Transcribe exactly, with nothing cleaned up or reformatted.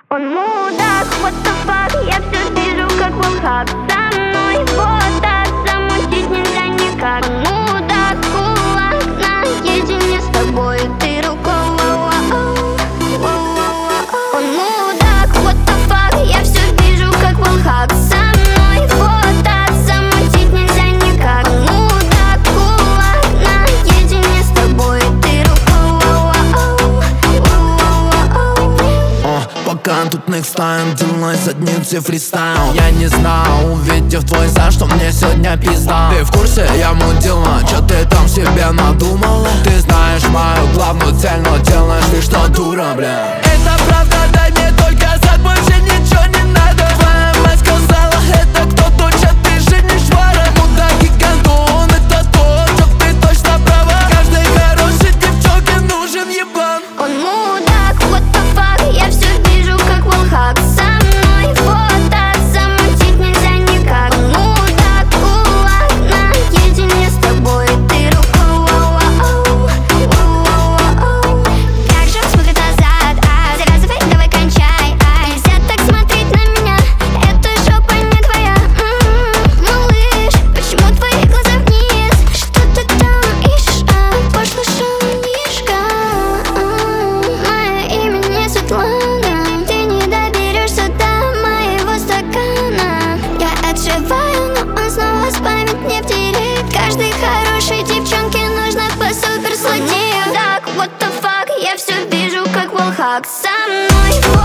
Он мудак, what the fuck, я все вижу как волхак. Со мной вот так замутить нельзя никак. Он мудак, кулак, наедине с тобой ты рукой. Он мудак, what the fuck, я все вижу как волхак. Со мной вот так замутить нельзя никак. Он мудак, кулак, наедине с тобой ты рукой. Пока тут next time, делай задницы фристайл. Я не знал, увидев твой за, что мне сегодня пизда. Ты в курсе, я мудила, чё ты там себе надумала? Ты знаешь мою главную цель, но делаешь ты что, дура, бля. Это правда, дай мне только зад, больше ничего не надо. Твоя мать сказала, это кто точно, ты же не швара. Мудак и гондон, это то, что ты точно права. Каждой хорошей девчонке нужен ебан. Он мудак, what the fuck, я все вижу как волхак. Со мной вот так замутить нельзя никак. Он мудак, кулак, наедине с тобой ты рукой. Как же он смотрит назад, а завязывай, давай кончай. А нельзя так смотреть на меня, эта жопа не твоя. М-м, малыш, почему твои глаза вниз? Что ты там ищешь, а? Пошлый шумишка. Мое имя не Светлана, ты не доберешься до моего стакана. Я отживаю, но он снова спамит мне в директ. Каждой хорошей девчонке нужно по супер злодею. Так, what the fuck, я все вижу как волхак. Со мной